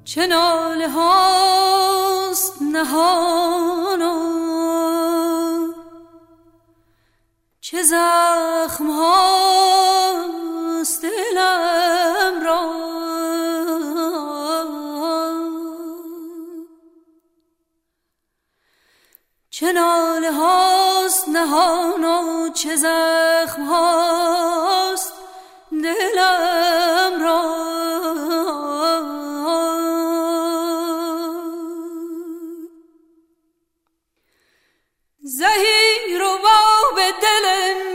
چه ناله هاست نهانا، چه زخم هاست دلم را. چه ناله هاست نهانا، چه زخم هاست دلم را. زهی رو به دل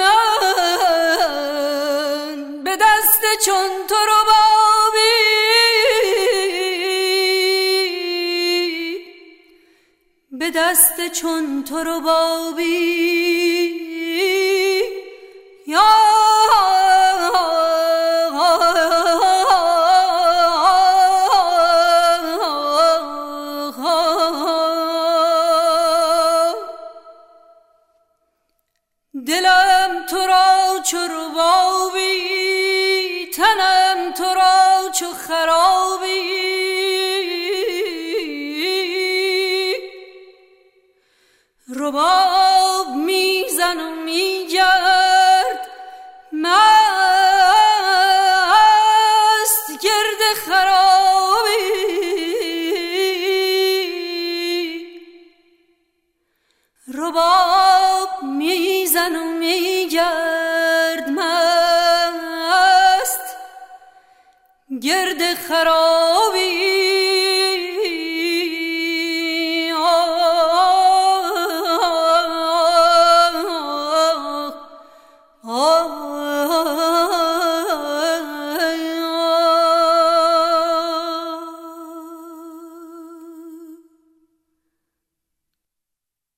من، به دست چون تو رو بابی، به دست چون تو رو بابی یا دلم تو را چو ربابی، تنم تو را چو خرابی. رباب میزن و میگرد مست گرد خرابی. رباب میزن و میگرد مست گرد خرابی.